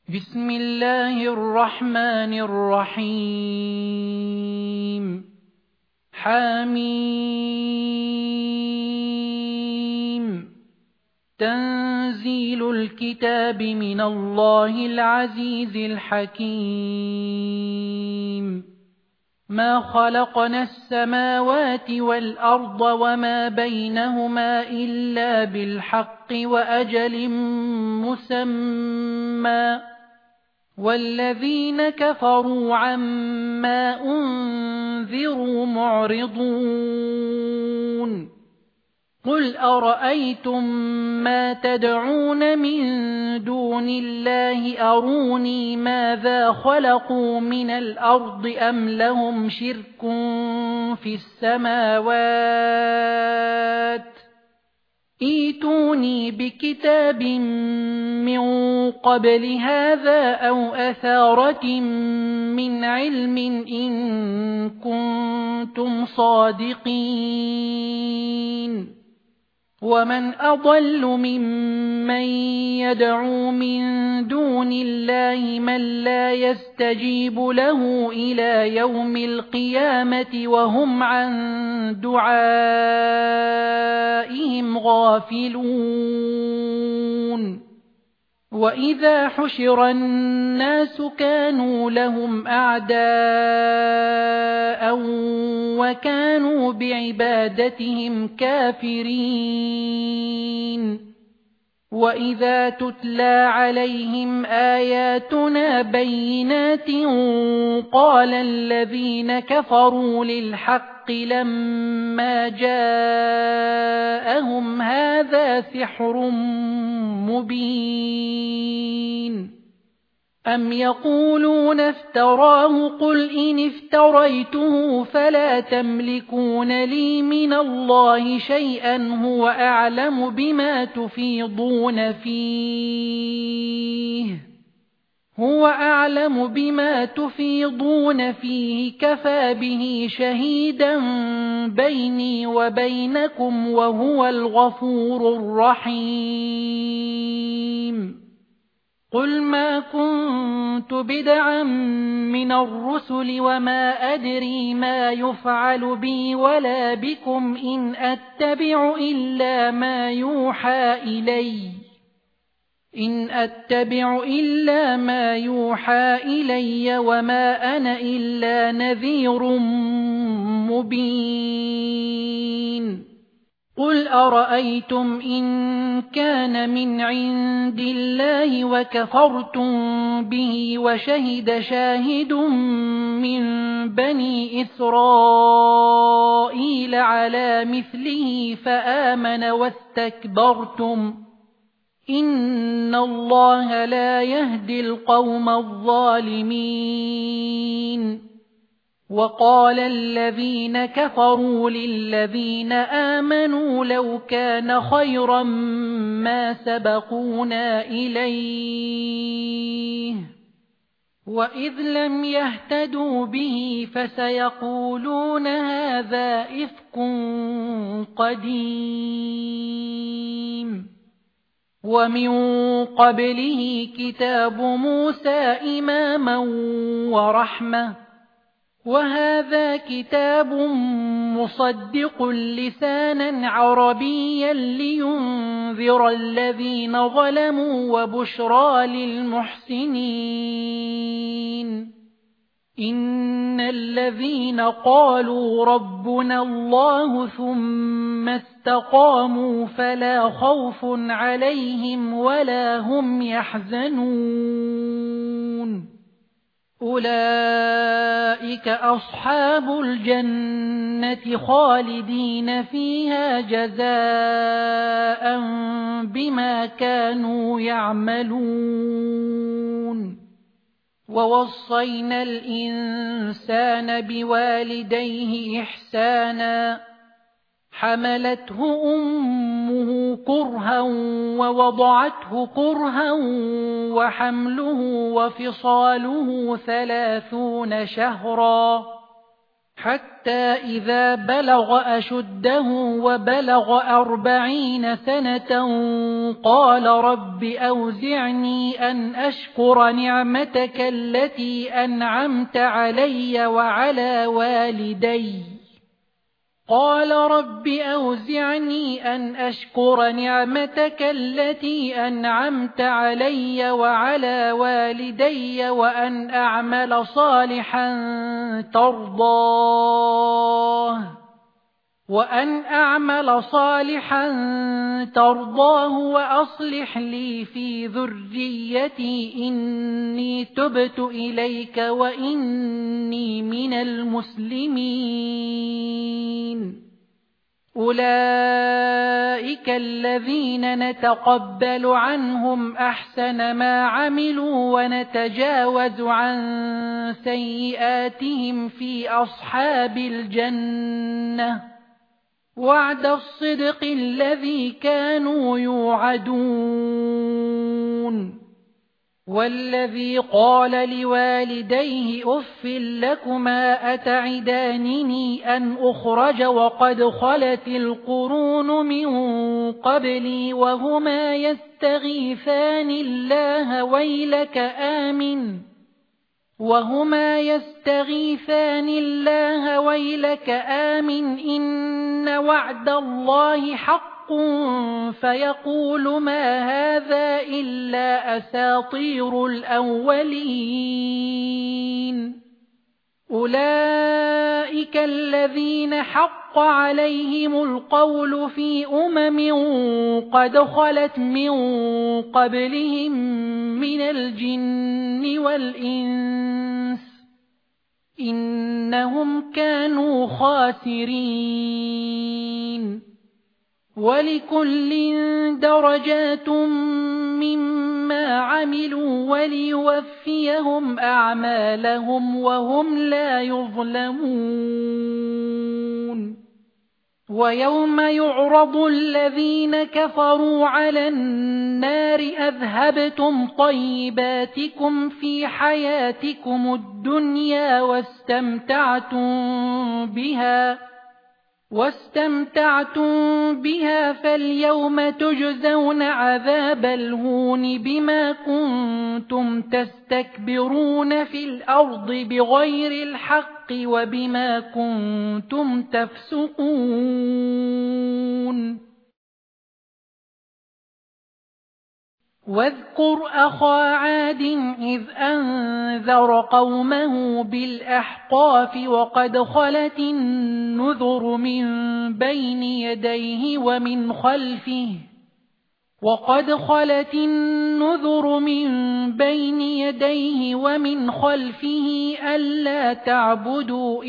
بسم الله الرحمن الرحيم حميم تنزيل الكتاب من الله العزيز الحكيم ما خلقنا السماوات والأرض وما بينهما إلا بالحق وأجل مسمى والذين كفروا عما أنذروا معرضون قل أرأيتم ما تدعون من دون الله أروني ماذا خلقوا من الأرض أم لهم شرك في السماوات ائتوني بكتاب من قبل هذا أو أثارة من علم إن كنتم صادقين ومن أضل ممن يدعو من دون الله من لا يستجيب له إلى يوم القيامة وهم عن دعائهم غافلون وإذا حشر الناس كانوا لهم أعداء وكانوا بعبادتهم كافرين وإذا تتلى عليهم آياتنا بينات قال الذين كفروا للحق لما جاءهم هذا سحر مبين أم يقولون افتراه قل إن افتريته فلا تملكون لي من الله شيئا هو أعلم بما تفيضون فيه كفى به شهيدا بيني وبينكم وهو الغفور الرحيم قل ما كنت بدعا من الرسل وما أدري ما يفعل بي ولا بكم إن أتبع إلا ما يوحى إلي وما أنا إلا نذير مبين قل أرأيتم إن كان من عند الله وكفرتم به وشهد شاهد من بني إسرائيل على مثله فآمن واستكبرتم إن الله لا يهدي القوم الظالمين وقال الذين كفروا للذين آمنوا لو كان خيرا ما سبقونا إليه وإذ لم يهتدوا به فسيقولون هذا إفك قديم ومن قبله كتاب موسى إماما ورحمة وهذا كتاب مصدق لسانا عربيا لينذر الذين ظلموا وبشرى للمحسنين إن الذين قالوا ربنا الله ثم استقاموا فلا خوف عليهم ولا هم يحزنون أولئك أصحاب الجنة خالدين فيها جزاء بما كانوا يعملون ووصينا الإنسان بوالديه إحسانا حملته أمه كرها ووضعته كرها وحمله وفصاله 30 شهرا حتى إذا بلغ أشده وبلغ 40 سنة قال رب أوزعني أن أشكر نعمتك التي أنعمت علي وعلى والدي قال رب أوزعني أن أشكر نعمتك التي أنعمت علي وعلى والدي وأن أعمل صالحا ترضاه وأصلح لي في ذريتي إني تبت إليك وإني من المسلمين أولئك الذين نتقبل عنهم أحسن ما عملوا ونتجاوز عن سيئاتهم في أصحاب الجنة وعد الصدق الذي كانوا يوعدون والذي قال لوالديه أف لكما أتعدانني أن أخرج وقد خلت القرون من قبلي وهما يستغيثان الله ويلك آمن إن وعد الله حق فيقول ما هذا إلا أساطير الأولين أولئك الذين حق عليهم القول في قد خلت من قبلهم من الجن والإنس إنهم كانوا خاسرين ولكل درجات مما عملوا وليوفيهم أعمالهم وهم لا يظلمون ويوم يعرض الذين كفروا على النار أذهبتم طيباتكم في حياتكم الدنيا واستمتعتم بها فاليوم تجزون عذاب الهون بما كنتم تستكبرون في الأرض بغير الحق وبما كنتم تفسقون واذكر أخا عاد إذ أنذر قومه بالأحقاف وقد خلت النذر من بين يديه ومن خلفه ألا تعبدوا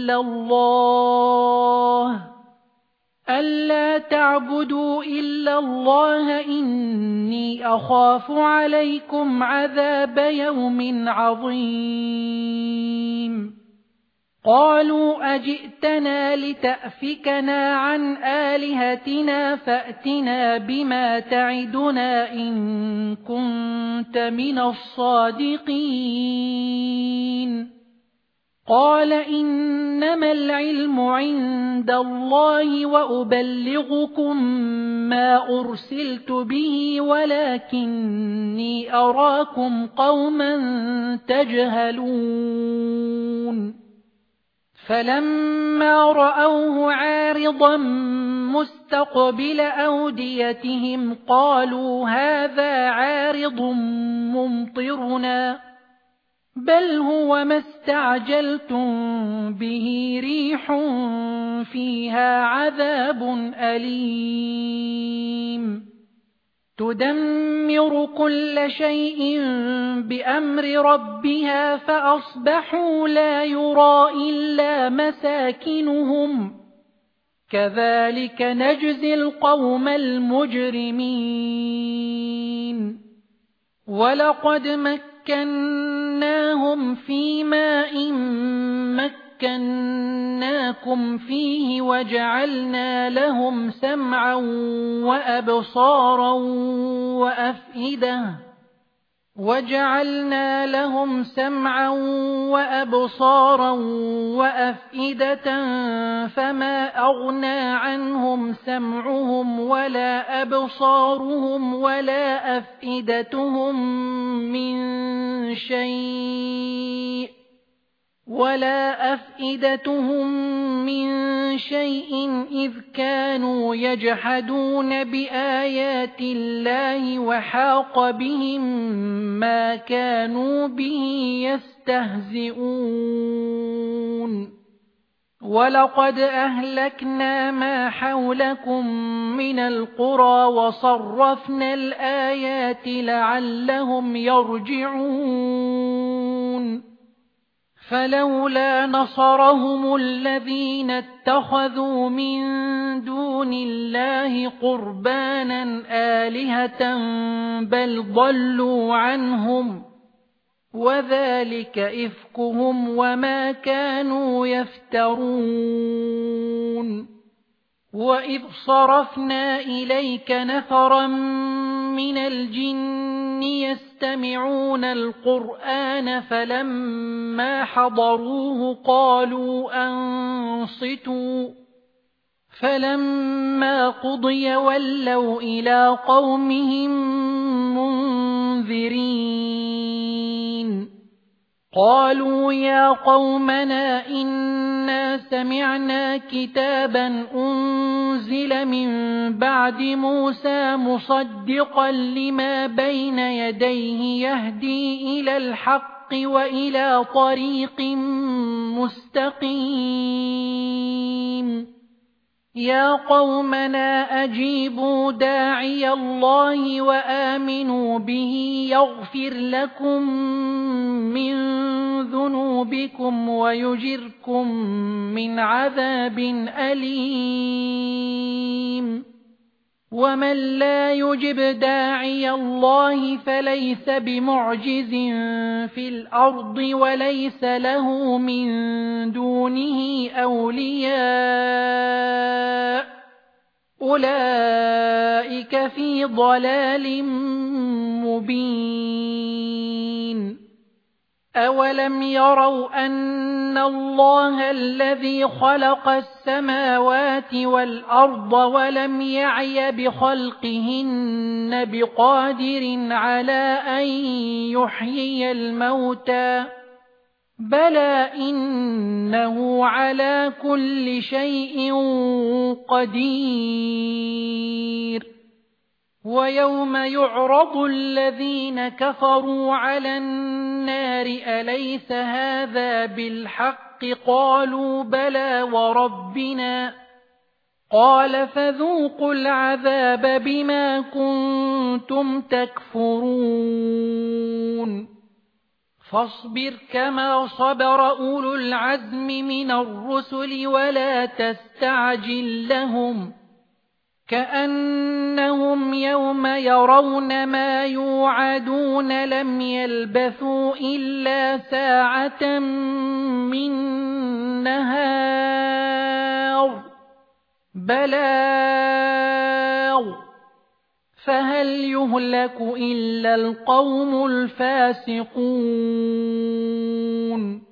إلا الله إني أخاف عليكم عذاب يوم عظيم قالوا أجئتنا لتأفكنا عن آلهتنا فأتنا بما تعدنا إن كنت من الصادقين قال إنما العلم عند الله وأبلغكم ما أرسلت به ولكني أراكم قوما تجهلون فلما رأوه عارضا مستقبل أوديتهم قالوا هذا عارض ممطرنا بل هو ما استعجلتم به ريح فيها عذاب أليم تدمر كل شيء بأمر ربها فأصبحوا لا يرى إلا مساكنهم كذلك نجزي القوم المجرمين ولقد مكناهم في ماء مكناكم فيه وجعلنا لهم سمعا وأبصارا وَجَعَلْنَا لَهُمْ سَمْعًا وَأَبْصَارًا وَأَفْئِدَةً فَمَا أَغْنَى عَنْهُمْ سَمْعُهُمْ وَلَا أَبْصَارُهُمْ وَلَا أَفْئِدَتُهُمْ مِنْ شَيْءٍ إِذْ كَانُوا يَجْحَدُونَ بِآيَاتِ اللَّهِ وَحَاقَ بِهِمْ مَا كَانُوا بِهِ يَسْتَهْزِئُونَ وَلَقَدْ أَهْلَكْنَا مَا حَوْلَكُمْ مِنَ الْقُرَى وَصَرَّفْنَا الْآيَاتِ لَعَلَّهُمْ يَرْجِعُونَ فَلَوْلَا نَصَرَهُمُ الَّذِينَ اتَّخَذُوا مِن دُونِ اللَّهِ قُرْبَانًا آلِهَةً بَلْ ضَلُّوا عَنْهُمْ وَذَلِكَ إِفْكُهُمْ وَمَا كَانُوا يَفْتَرُونَ وَإِذْ صَرَفْنَا إِلَيْكَ نَفَرًا مِنَ الْجِنِّ يَسْتَمِعُونَ الْقُرْآنَ فَلَمَّا حَضَرُوهُ قَالُوا أَنصِتُوا فَلَمَّا قُضِيَ وَلَّوْا إِلَى قَوْمِهِمْ مُنذِرِينَ قالوا يا قومنا إنا سمعنا كتابا أنزل من بعد موسى مصدقا لما بين يديه يهدي إلى الحق وإلى طريق مستقيم يا قومنا أجيبوا داعي الله وآمنوا به يغفر لكم من ذنوبكم ويجركم من عذاب أليم ومن لا يجب داعي الله فليس بمعجز في الأرض وليس له من دونه أولياء أولئك في ضلال مبين أَوَلَمْ يَرَوْا أَنَّ اللَّهَ الَّذِي خَلَقَ السَّمَاوَاتِ وَالْأَرْضَ وَلَمْ يَعْيَ بِخَلْقِهِنَّ بِقَادِرٍ عَلَى أَن يُحْيِيَ الْمَوْتَى بَلَى إِنَّهُ عَلَى كُلِّ شَيْءٍ قَدِيرٌ وَيَوْمَ يُعْرَضُ الَّذِينَ كَفَرُوا عَلَى النَّارِ أَلَيْسَ هَذَا بِالْحَقِّ قَالُوا بَلَى وَرَبِّنَا قَالَ فَذُوقُوا الْعَذَابَ بِمَا كُنتُمْ تَكْفُرُونَ فاصبر كما صبر أولو العزم من الرسل ولا تستعجل لهم كأنهم يوم يرون ما يوعدون لم يلبثوا إلا ساعة من نهار بلاغ فهل يهلك إلا القوم الفاسقون